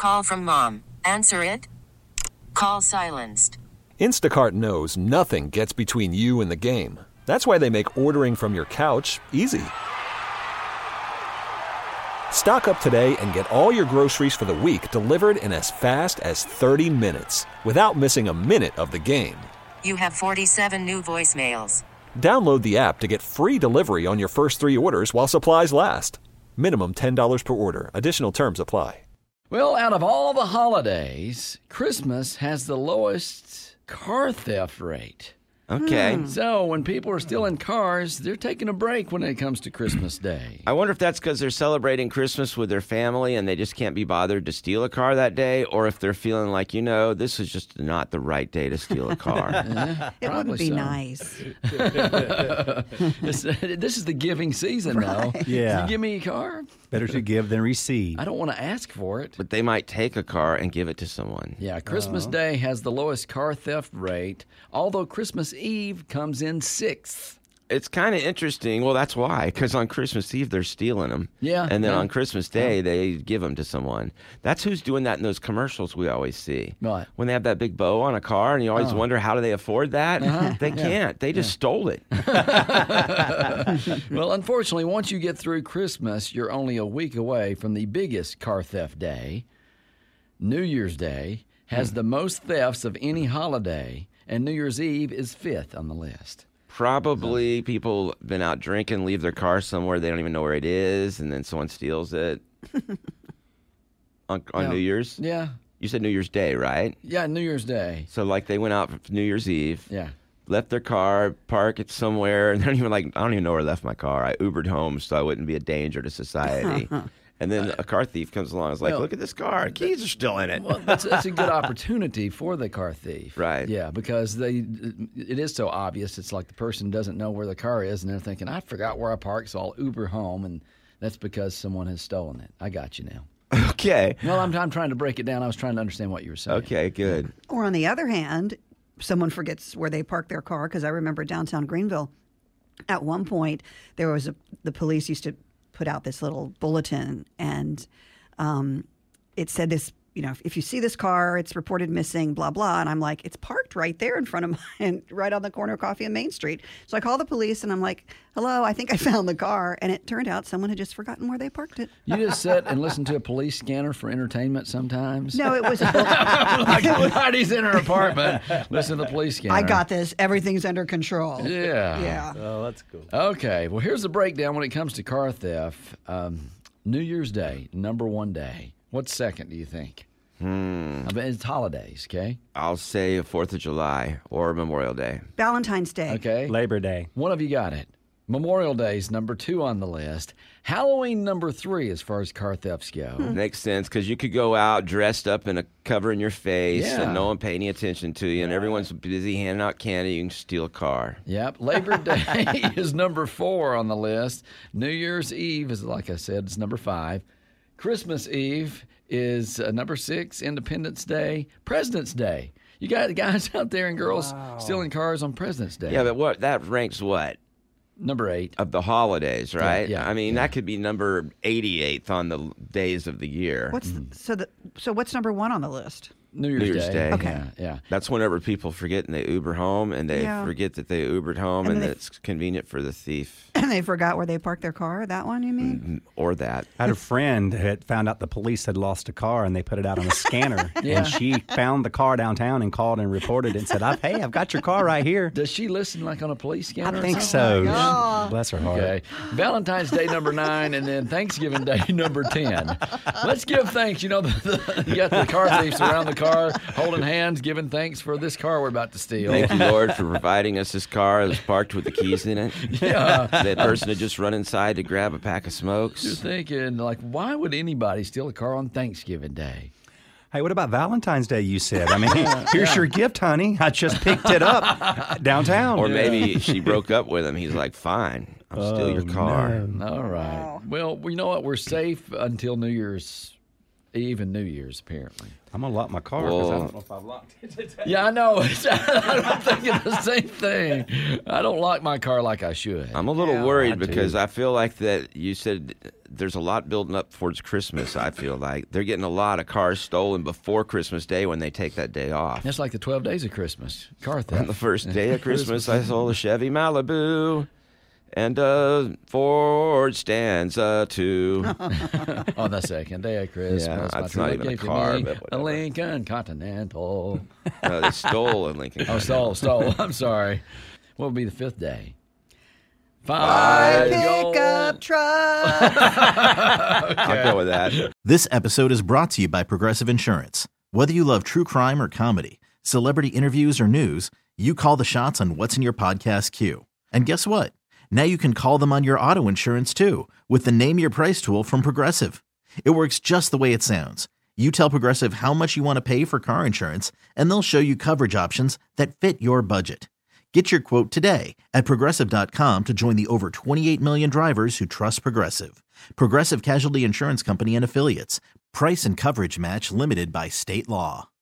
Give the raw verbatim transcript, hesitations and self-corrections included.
Call from mom. Answer it. Call silenced. Instacart knows nothing gets between you and the game. That's why they make ordering from your couch easy. Stock up today and get all your groceries for the week delivered in as fast as thirty minutes without missing a minute of the game. You have forty-seven new voicemails. Download the app to get free delivery on your first three orders while supplies last. Minimum ten dollars per order. Additional terms apply. Well, out of all the holidays, Christmas has the lowest car theft rate. Okay. Hmm. So when people are stealing cars, they're taking a break when it comes to Christmas Day. I wonder if that's because they're celebrating Christmas with their family and they just can't be bothered to steal a car that day, or if they're feeling like, you know, this is just not the right day to steal a car. Yeah, it would be so. nice. this, this is the giving season, right. though. Yeah. Can you give me a car? Better to give than receive. I don't want to ask for it. But they might take a car and give it to someone. Yeah, Christmas Day has the lowest car theft rate, although Christmas Eve comes in sixth. It's kind of interesting. Well, that's why, because on Christmas Eve, they're stealing them. Yeah. And then yeah. on Christmas Day, they give them to someone. That's who's doing that in those commercials we always see. Right. When they have that big bow on a car, and you always Oh. wonder, how do they afford that? Uh-huh. They Yeah. can't. They just Yeah. stole it. Well, unfortunately, once you get through Christmas, you're only a week away from the biggest car theft day. New Year's Day has Hmm. the most thefts of any holiday, and New Year's Eve is fifth on the list. Probably people been out drinking, leave their car somewhere, they don't even know where it is, and then someone steals it. on on Yeah. New Year's? Yeah. You said New Year's Day, right? Yeah, New Year's Day. So, like, they went out for New Year's Eve. Yeah. Left their car, park it somewhere, and they're even like, I don't even know where I left my car. I Ubered home so I wouldn't be a danger to society. And then a car thief comes along and is like, Well, look at this car. Keys are still in it. Well, that's, that's a good opportunity for the car thief. Right. Yeah, because they it is so obvious. It's like the person doesn't know where the car is, and they're thinking, I forgot where I parked, so I'll Uber home, and that's because someone has stolen it. I got you now. Okay. Well, I'm, I'm trying to break it down. I was trying to understand what you were saying. Okay, good. Or on the other hand, someone forgets where they parked their car, because I remember downtown Greenville, at one point, there was a, the police used to put out this little bulletin, and um, it said this, you know, if you see this car, it's reported missing, blah, blah. And I'm like, it's parked right there in front of mine, right on the corner of Coffee and Main Street. So I call the police, and I'm like, hello, I think I found the car. And it turned out someone had just forgotten where they parked it. You just sit and listen to a police scanner for entertainment sometimes? No, it was a Like Heidi's in her apartment. Listen to the police scanner. I got this. Everything's under control. Yeah. Yeah. Oh, that's cool. Okay. Well, here's the breakdown when it comes to car theft. Um, New Year's Day, number one day. What's second, do you think? Hmm. I mean, it's holidays, okay? I'll say fourth of July or Memorial Day. Valentine's Day. Okay. Labor Day. One of you got it. Memorial Day's number two on the list. Halloween number three as far as car thefts go. Makes sense, because you could go out dressed up in a covering your face Yeah. and no one pay any attention to you, and everyone's busy handing out candy. You can steal a car. Yep. Labor Day is number four on the list. New Year's Eve is, like I said, it's number five. Christmas Eve is uh, number six. Independence Day. President's Day. You got guys out there and girls stealing cars on President's Day. Yeah, but what that ranks what? Number eight. Of the holidays, right? yeah, I mean, yeah. that could be number eighty-eighth on the days of the year. What's the, so the so what's number one on the list? New Year's, New Year's Day. Day. Okay. Yeah, yeah. That's whenever people forget and they Uber home, and they Yeah. forget that they Ubered home, And and, they- that it's convenient for the thief And they forgot where they parked their car. That one, you mean? or that. I had a friend who had found out the police had lost a car, and they put it out on a scanner. Yeah. And she found the car downtown and called and reported it and said, I've, hey, I've got your car right here. Does she listen like on a police scanner? I or think something? so. Bless her heart. Okay. Valentine's Day number nine, and then Thanksgiving Day number ten. Let's give thanks. You know, the, the, you got the car thieves around the car holding hands, giving thanks for this car we're about to steal. Thank you, Lord, for providing us this car that was parked with the keys in it. Yeah. That person had just run inside to grab a pack of smokes. You're thinking, like, why would anybody steal a car on Thanksgiving Day? Hey, what about Valentine's Day, you said? I mean, here's your gift, honey. I just picked it up downtown. Or maybe she broke up with him. He's like, fine, I'll steal your car. All right. Well, you know what? We're safe until New Year's Eve and New Year's, apparently. I'm going to lock my car because I Well- don't know if I've locked it today. Yeah, I know. I'm thinking the same thing. I don't lock my car like I should. I'm a little Yeah. worried I do. because I feel like that you said there's a lot building up towards Christmas. I feel like they're getting a lot of cars stolen before Christmas Day when they take that day off. That's like the twelve days of Christmas. Car On theft. the first day of Christmas, I sold a Chevy Malibu and a Ford Stanza too. On the second day of Christmas. Yeah, my that's true not love even a gave to car, me but a whatever. Lincoln Continental. No, they stole a Lincoln. Oh, stole, stole. I'm sorry. What would be the fifth day? Five. gold- Pickup truck. I'll go with that. This episode is brought to you by Progressive Insurance. Whether you love true crime or comedy, celebrity interviews or news, you call the shots on what's in your podcast queue. And guess what? Now you can call them on your auto insurance too with the Name Your Price tool from Progressive. It works just the way it sounds. You tell Progressive how much you want to pay for car insurance, and they'll show you coverage options that fit your budget. Get your quote today at Progressive dot com to join the over twenty-eight million drivers who trust Progressive. Progressive Casualty Insurance Company and Affiliates. Price and coverage match limited by state law.